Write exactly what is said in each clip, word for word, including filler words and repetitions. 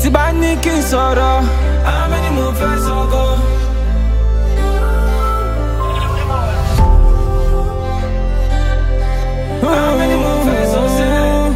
tí bá ní kí n sọ̀rọ̀, how many mo fẹ́ sọ gan? How many mo fẹ́ sọ sẹ́?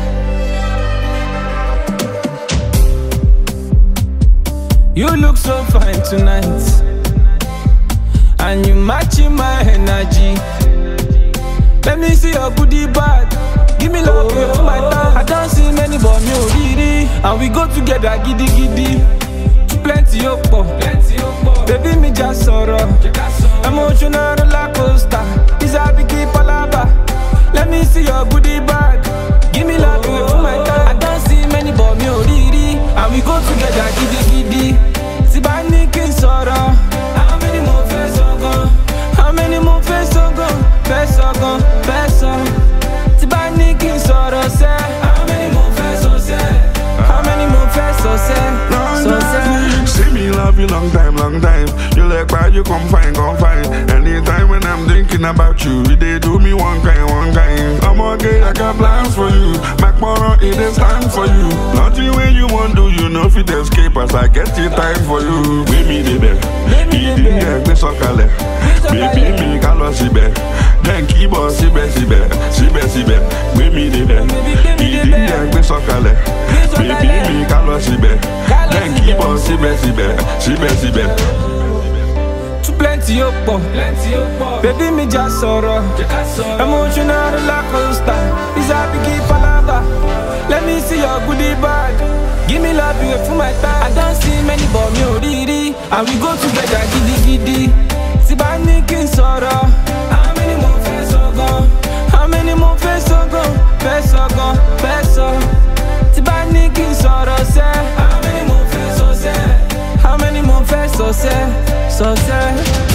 You look so fine tonight, and you matching my energy. Let me see your booty bag. Give me love oh, for my time. I don't see many but me already. And we go together giddy giddy. Plenty of pop, baby me just sorrow. Emotional roller coaster. Is a biggie palaba. Let me see your booty bag. Give me love for my time. I don't see many but me already. And we go together giddy giddy. Sibani kin sorrow. How many more face on gone? How many more face on gone? Face on gone, face on. Sibani kin sorrow say. How many more face on say? How many more face on say? So say. See me love you long time, long time. You like why you come fine, come fine. Anytime when I'm thinking about you, they do me one kind, one kind. I'm okay, I got plans for you. Back more, it is time for you. Nothing when you want to, you know fit escape as I get the time for you. Baby, baby, baby, baby, so kale. Baby, me kalo sibe. Then keep on sibe, sibe, sibe, sibe. Baby, baby, baby, baby, so kale. Baby, me kalo sibe. Then keep on sibe, sibe, sibe, sibe. Too plenty up, baby me just sorrow. Emotional roller coaster. Is a biggie palava. Let me see your goodie bag. Give me love you for my time. I don't see many but me already. And we go together giddy giddy. Sibani kin sorrow. How many more face on gone? How many more face on gone? Face on gone, face on. Sibani kin sorrow say. How many more face on say? How many more face on say? So say.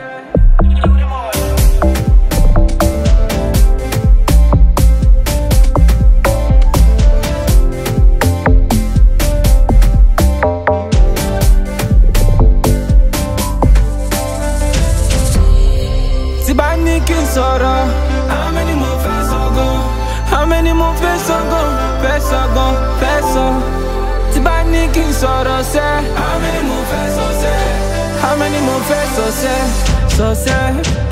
Sibani kin sorrow. How many more face on gone? How many more face on gone? Face on gone, face on. Sibani kin sorrow say. How many more face on say? How many more face on say? So say.